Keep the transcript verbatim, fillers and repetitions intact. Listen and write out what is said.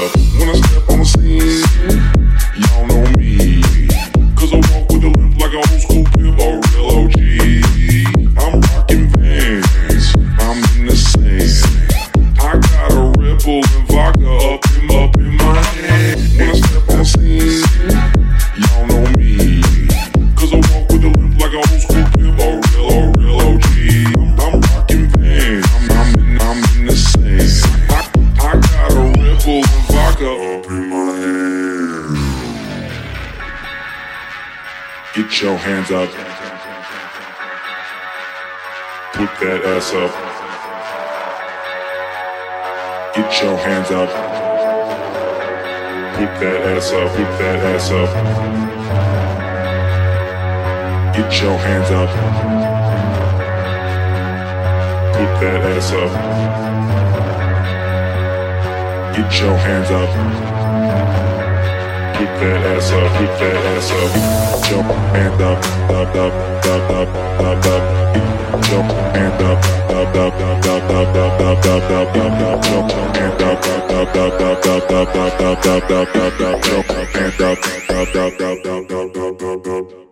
up. When I step on the scene, y'all know me. Cause I walk with a limp like an old school pimp or real O G. I'm rocking Vans, I'm in the sand. I got a Red Bull and vodka up in, up in my hand. When I step on the scene, y'all know me. Cause I walk with a limp like an old school pimp or real, or real O G. I'm, I'm rocking Vans, I'm, I'm, in, I'm in the sand. I, I got a Red Bull and vodka up in my hand. Get your hands up. Put that ass up. Get your hands up. Put that ass up. Put that ass up. Get your hands up. Put that ass up. Get your hands up. Put that ass up. Put that ass up. Get your hands up. Up, up, up, up, up, up. Get your hands up. Up, up, up, up, up, up, up, up, up, up, up. Get your hands up. Up, up, up, up, up, up, up, up, up, up, up, up. Get your hands up. Up, up, up, up, up, up, up, up.